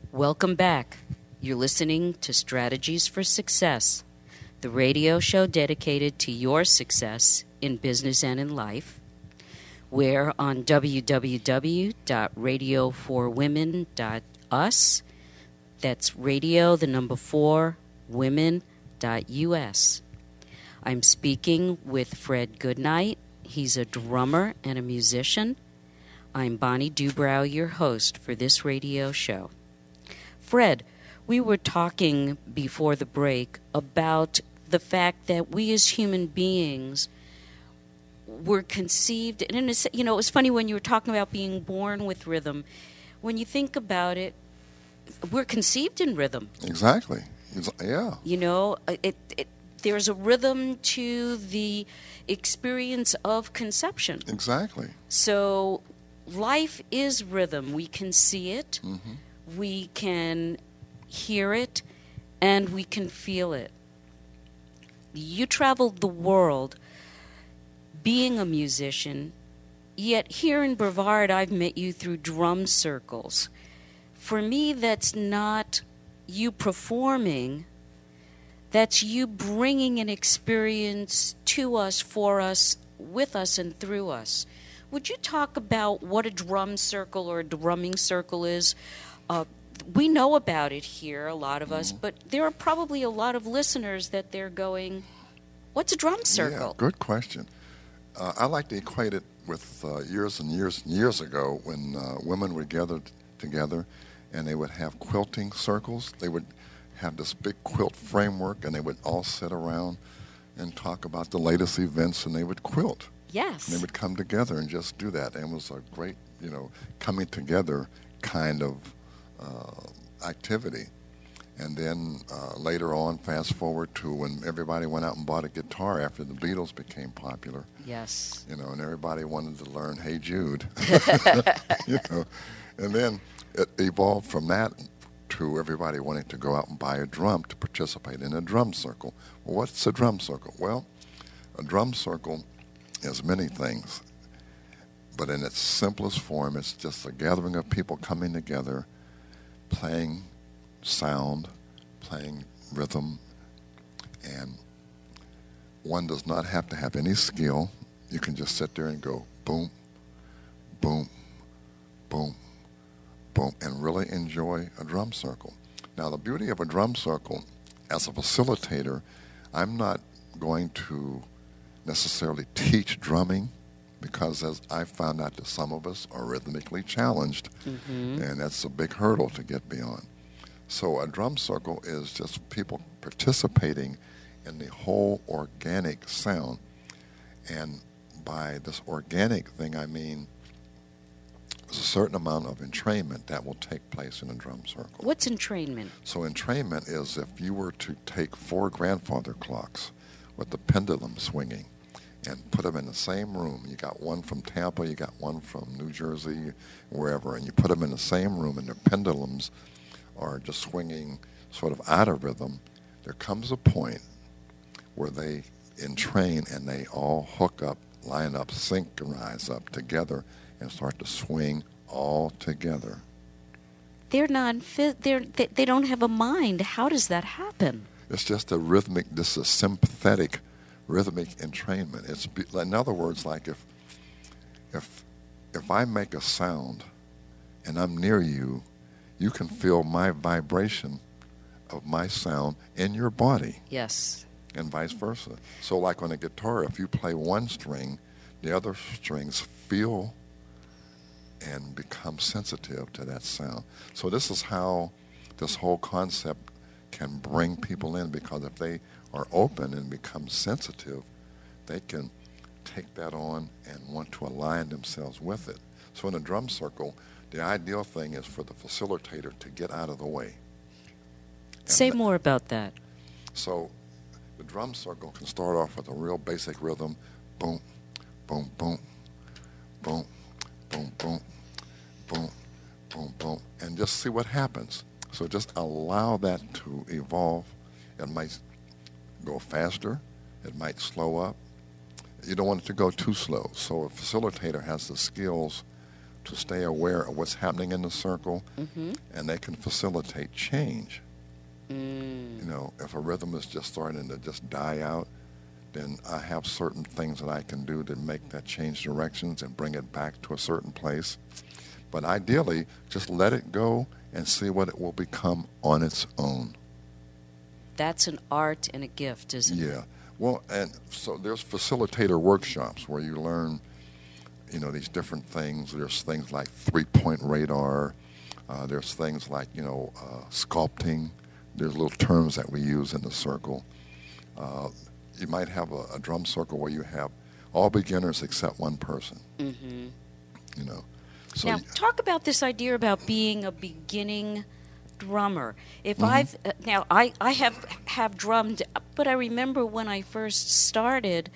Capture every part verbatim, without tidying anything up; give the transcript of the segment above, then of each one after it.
Welcome back. You're listening to Strategies for Success, the radio show dedicated to your success in business and in life. We're on w w w dot radio for women dot u s. That's radio, the number four, women dot u s. I'm speaking with Fred Goodnight. He's a drummer and a musician. I'm Bonnie Dubrow, your host for this radio show. Fred, we were talking before the break about the fact that we as human beings were conceived, and in a, you know, it was funny when you were talking about being born with rhythm. When you think about it, we're conceived in rhythm. Exactly. It's, yeah. You know, it, it there's a rhythm to the experience of conception. Exactly. So life is rhythm. We can see it. Mm-hmm. We can hear it, and we can feel it. You traveled the world being a musician, yet here in Brevard, I've met you through drum circles. For me, that's not you performing. That's you bringing an experience to us, for us, with us, and through us. Would you talk about what a drum circle or a drumming circle is? Uh, we know about it here, a lot of us, but there are probably a lot of listeners that they're going, what's a drum circle? Yeah, good question. Uh, I like to equate it with uh, years and years and years ago when uh, women would gather t- together and they would have quilting circles. They would have this big quilt framework and they would all sit around and talk about the latest events, and they would quilt. Yes. And they would come together and just do that. And it was a great, you know, coming together kind of uh, activity. And then uh, later on, fast forward to when everybody went out and bought a guitar after the Beatles became popular. Yes. You know, and everybody wanted to learn Hey Jude. You know, and then it evolved from that to everybody wanting to go out and buy a drum to participate in a drum circle. Well, what's a drum circle? Well, a drum circle is many things, but in its simplest form, it's just a gathering of people coming together, playing sound, playing rhythm, and one does not have to have any skill. You can just sit there and go boom, boom, boom, boom, and really enjoy a drum circle. Now, the beauty of a drum circle, as a facilitator, I'm not going to necessarily teach drumming, because as I found out that some of us are rhythmically challenged, mm-hmm. and that's a big hurdle to get beyond. So a drum circle is just people participating in the whole organic sound. And by this organic thing, I mean there's a certain amount of entrainment that will take place in a drum circle. What's entrainment? So entrainment is if you were to take four grandfather clocks with the pendulum swinging and put them in the same room. You got one from Tampa, you got one from New Jersey, wherever, and you put them in the same room, and their pendulums are just swinging sort of out of rhythm. There comes a point where they entrain and they all hook up, line up, synchronize up together, and start to swing all together. They're not. They're. They, they don't have a mind. How does that happen? It's just a rhythmic. This is sympathetic, rhythmic entrainment. It's in other words, like if, if, if I make a sound, and I'm near you, you can feel my vibration of my sound in your body. Yes. And vice versa. So, like on a guitar, if you play one string, the other strings feel and become sensitive to that sound. So this is how this whole concept can bring people in, because if they are open and become sensitive, they can take that on and want to align themselves with it. So in a drum circle, the ideal thing is for the facilitator to get out of the way. And Say th- more about that. So the drum circle can start off with a real basic rhythm, boom, boom, boom, boom, boom, boom, boom, boom, boom, and just see what happens. So just allow that to evolve. It might go faster. It might slow up. You don't want it to go too slow. So a facilitator has the skills to stay aware of what's happening in the circle, Mm-hmm. and they can facilitate change. Mm. You know, if a rhythm is just starting to just die out, then I have certain things that I can do to make that change directions and bring it back to a certain place. But ideally, just let it go and see what it will become on its own. That's an art and a gift, isn't it? Yeah. Well, and so there's facilitator workshops where you learn, you know, these different things. There's things like three-point radar. Uh, there's things like, you know, uh, sculpting. There's little terms that we use in the circle. Uh, you might have a, a drum circle where you have all beginners except one person, Mm-hmm. you know. So Now, y- talk about this idea about being a beginning drummer. If Mhm. I've uh, now I, I have have drummed, but I remember when I first started,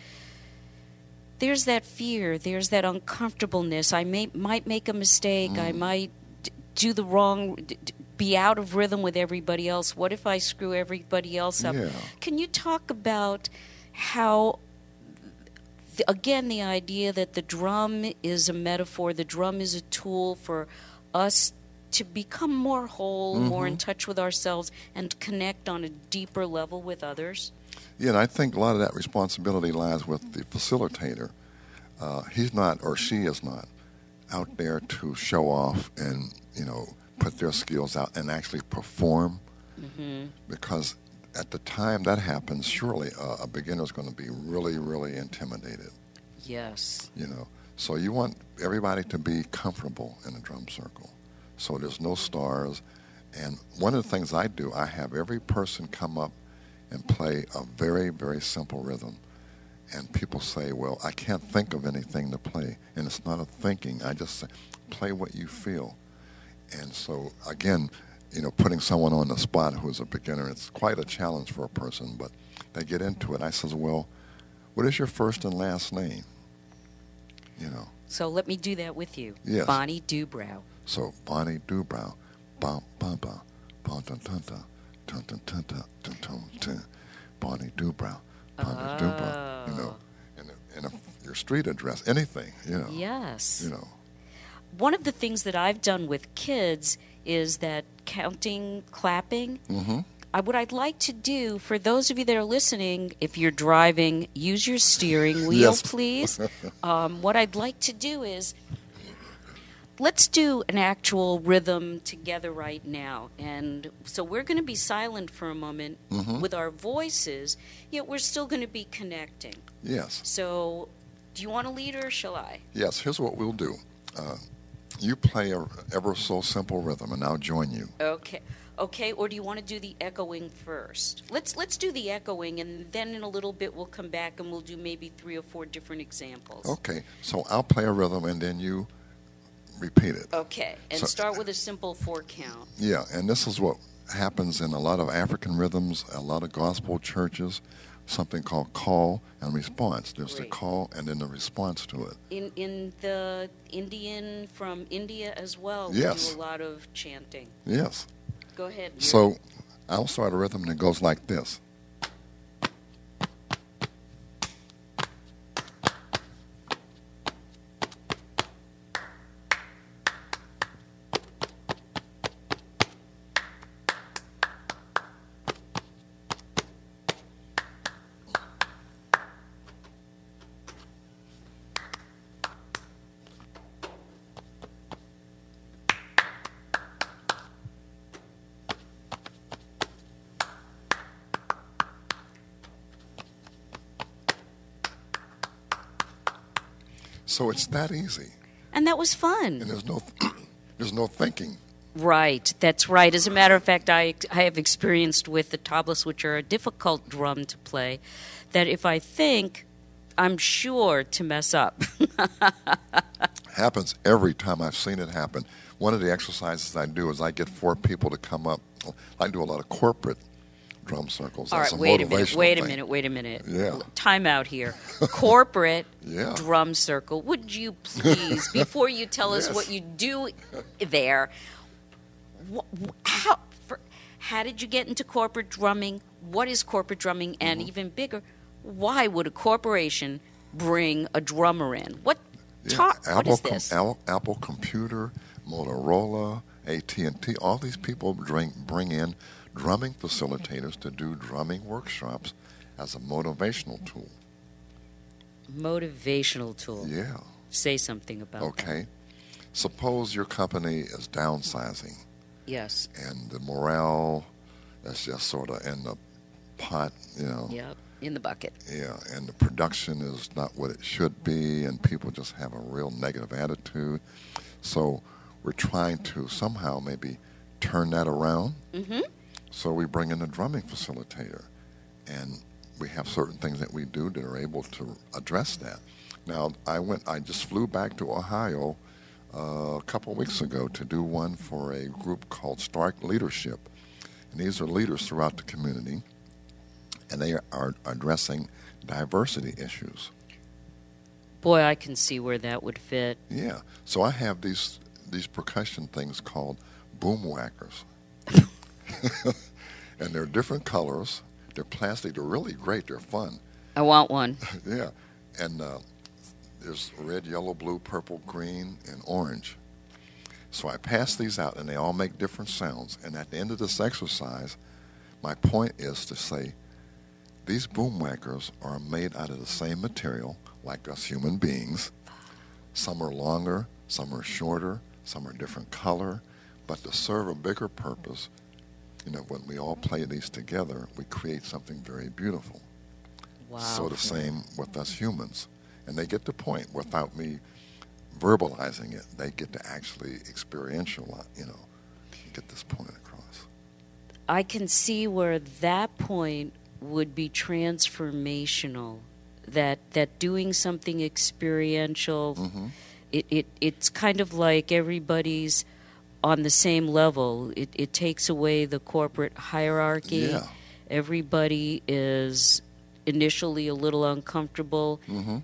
there's that fear, there's that uncomfortableness. I may might make a mistake. I Mm. might d- do the wrong, d- d- be out of rhythm with everybody else. What if I screw everybody else up? Yeah. Can you talk about how? th- Again, the idea that the drum is a metaphor, the drum is a tool for us to become more whole, more in Mhm. touch with ourselves, and connect on a deeper level with others. Yeah, and I think a lot of that responsibility lies with the facilitator. Uh, he's not, or she is not, out there to show off and, you know, put their skills out and actually perform. Mm-hmm. Because at the time that happens, surely uh, a beginner is going to be really, really intimidated, Yes. you know. So you want everybody to be comfortable in a drum circle. So there's no stars. And one of the things I do, I have every person come up and play a very, very simple rhythm. And people say, well, I can't think of anything to play. And it's not a thinking. I just say, play what you feel. And so, again, you know, putting someone on the spot who's a beginner, it's quite a challenge for a person. But they get into it. I says, well, what is your first and last name? You know. So let me do that with you. Yes. Bonnie Dubrow. So Bonnie Dubrow, bum bum bum, bum dun dun dun, dun dun dun dun dun dun dun, Bonnie Dubrow, Bonnie Dubrow, you know, and and if your street address, anything, you know, Yes. you know, One of the things that I've done with kids is that counting, clapping. mm-hmm. I, what I'd like to do for those of you that are listening, if you're driving, use your steering wheel, Yes. please. Um, what I'd like to do is let's do an actual rhythm together right now. And so we're going to be silent for a moment Mhm. with our voices, yet we're still going to be connecting. Yes, So do you want to lead or shall I? yes. Here's what we'll do. Uh, you play a ever so simple rhythm, and I'll join you. Okay. Okay, or do you want to do the echoing first? Let's let's do the echoing, and then in a little bit we'll come back and we'll do maybe three or four different examples. Okay, so I'll play a rhythm, and then you repeat it. Okay, and So- start with a simple four count. Yeah, and this is what happens in a lot of African rhythms, a lot of gospel churches, something called call and response. There's the Great. call and then the response to it. In in the Indian from India as well, Yes. we do a lot of chanting. Yes. Go ahead. you're- So I'll start a rhythm that goes like this. So it's that easy, and that was fun. and there's no there's no thinking. Right, that's right. As a matter of fact, I, I have experienced with the tablas, which are a difficult drum to play, that if I think, I'm sure to mess up. Happens every time. I've seen it happen. One of the exercises I do is I get four people to come up. I do a lot of corporate drum circles. All That's right, a wait a minute, motivational wait a thing. minute, wait a minute. Yeah. Time out here. Corporate Yeah. drum circle. Would you please, before you tell us Yes. what you do there, wh- wh- how, for, how did you get into corporate drumming? What is corporate drumming? And Mm-hmm. even bigger, why would a corporation bring a drummer in? What Yeah, Talk. Apple, What is com- this? Al- Apple Computer, Motorola, A T and T, all these people bring, bring in drumming facilitators to do drumming workshops as a motivational tool. Motivational tool. Yeah. Say something about that. Okay. Suppose your company is downsizing Yes. and the morale is just sort of in the pot, you know. Yep. In the bucket. Yeah, and the production is not what it should be, and people just have a real negative attitude. So we're trying to somehow maybe turn that around. Mm-hmm. So we bring in a drumming facilitator, and we have certain things that we do that are able to address that. Now, I went. I just flew back to Ohio uh, a couple of weeks ago to do one for a group called Stark Leadership, and these are leaders throughout the community, and they are addressing diversity issues. Boy, I can see where that would fit. Yeah. So I have these these percussion things called boom whackers. And they're different colors. They're plastic. They're really great. They're fun. I want one. Yeah. And uh, there's red, yellow, blue, purple, green, and orange. So I pass these out, and they all make different sounds. And at the end of this exercise, my point is to say, these boom whackers are made out of the same material, like us human beings. Some are longer, some are shorter, some are different color. But to serve a bigger purpose, you know, when we all play these together, we create something very beautiful. Wow. So the same with us humans. And they get the point without me verbalizing it. They get to actually experiential, you know, get this point across. I can see where that point would be transformational. That that doing something experiential, Mm-hmm. it, it it's kind of like everybody's on the same level. It it takes away the corporate hierarchy. Yeah. Everybody is initially a little uncomfortable. Mm-hmm.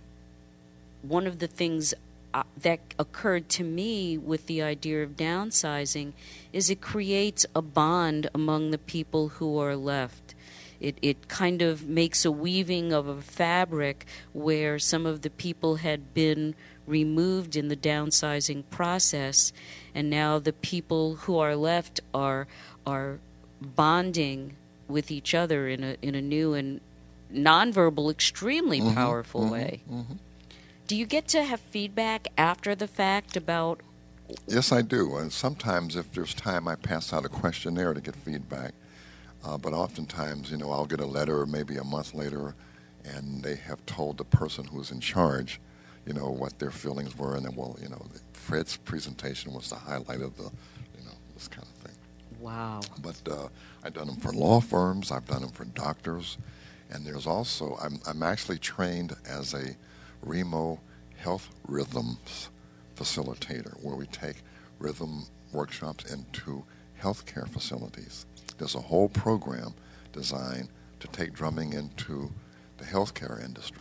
One of the things uh, that occurred to me with the idea of downsizing is it creates a bond among the people who are left. It it kind of makes a weaving of a fabric where some of the people had been removed in the downsizing process, and now the people who are left are are bonding with each other in a in a new and nonverbal, extremely Mm-hmm, powerful mm-hmm, way. mm-hmm. Do you get to have feedback after the fact about? Yes, I do. And sometimes if there's time, I pass out a questionnaire to get feedback. Uh, but oftentimes, you know, I'll get a letter maybe a month later, and they have told the person who's in charge, you know, what their feelings were, and then, well, you know, Fred's presentation was the highlight of the, you know, this kind of thing. Wow. But uh, I've done them for law firms, I've done them for doctors, and there's also, I'm, I'm actually trained as a Remo Health Rhythms facilitator, where we take rhythm workshops into healthcare facilities. There's a whole program designed to take drumming into the healthcare industry.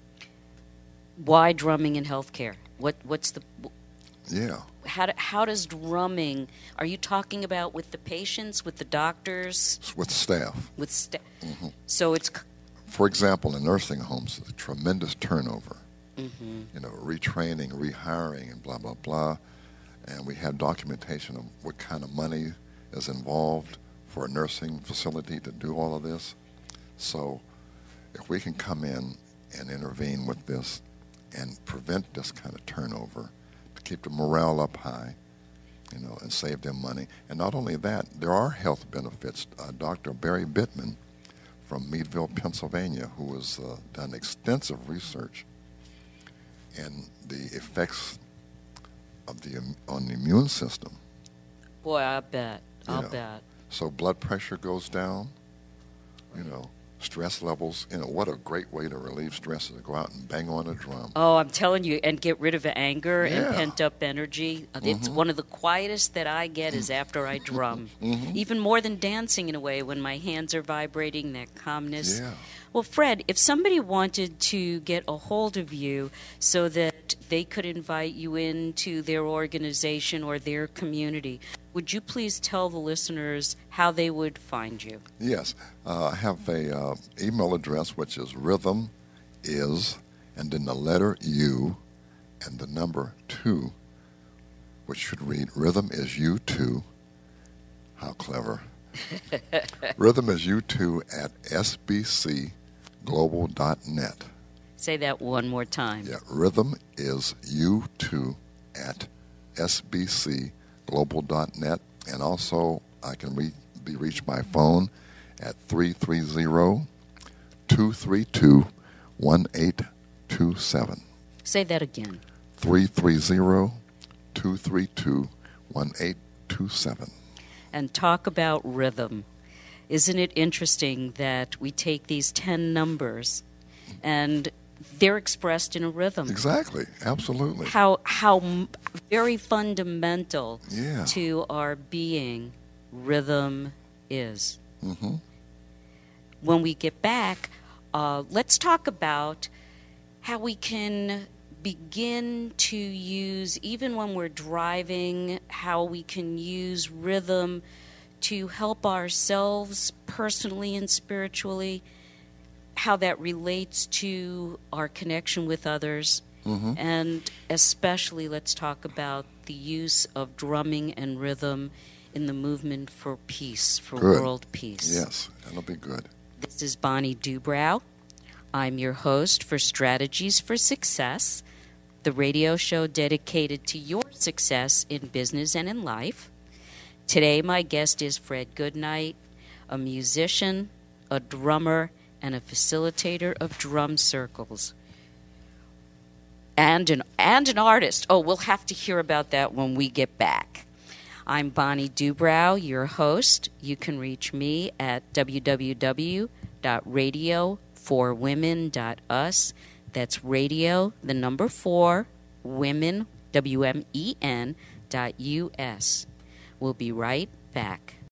Why drumming in healthcare? What what's the Yeah. how do, how does drumming? Are you talking about with the patients, with the doctors, With staff. with sta- Mm-hmm. So it's c- For example, in nursing homes, there's a tremendous turnover. mhm. You know, retraining, rehiring, and blah, blah, blah. And we have documentation of what kind of money is involved for a nursing facility to do all of this. So if we can come in and intervene with this and prevent this kind of turnover, to keep the morale up high, you know, and save them money. And not only that, there are health benefits. Uh, Doctor Barry Bittman from Meadville, Pennsylvania, who has uh, done extensive research in the effects of the on the immune system. Boy, I bet. I'll Yeah. bet. So blood pressure goes down, you know, stress levels. You know, what a great way to relieve stress is to go out and bang on a drum. Oh, I'm telling you, and get rid of anger and Yeah. pent up energy. It's Mhm. one of the quietest that I get is after I drum. Mhm. Even more than dancing in a way, when my hands are vibrating, that calmness. Yeah. Well, Fred, if somebody wanted to get a hold of you so that they could invite you into their organization or their community, would you please tell the listeners how they would find you? Yes. Uh, I have a uh, email address, which is rhythm is, and then the letter U, and the number two, which should read Rhythm is You Too. How clever. Rhythm is You Too at S B C global dot net. Say that one more time. Yeah, Rhythm is You Too at S B C global dot net. And also, I can re- be reached by phone at three three zero, two three two, one eight two seven. Say that again. three three zero, two three two, one eight two seven. And talk about rhythm. Isn't it interesting that we take these ten numbers and they're expressed in a rhythm? Exactly. Absolutely. How how m- very fundamental Yeah. to our being rhythm is. Mm-hmm. When we get back, uh, let's talk about how we can begin to use, even when we're driving, how we can use rhythm to help ourselves personally and spiritually, how that relates to our connection with others, Mm-hmm. and especially let's talk about the use of drumming and rhythm in the movement for peace, for Good. world peace. Yes, that'll be good. This is Bonnie Dubrow. I'm your host for Strategies for Success, the radio show dedicated to your success in business and in life. Today, my guest is Fred Goodnight, a musician, a drummer, and a facilitator of drum circles. And an, and an artist. Oh, we'll have to hear about that when we get back. I'm Bonnie Dubrow, your host. You can reach me at w w w dot radio for women dot u s. That's radio, the number four, women, W M E N, dot U S. We'll be right back.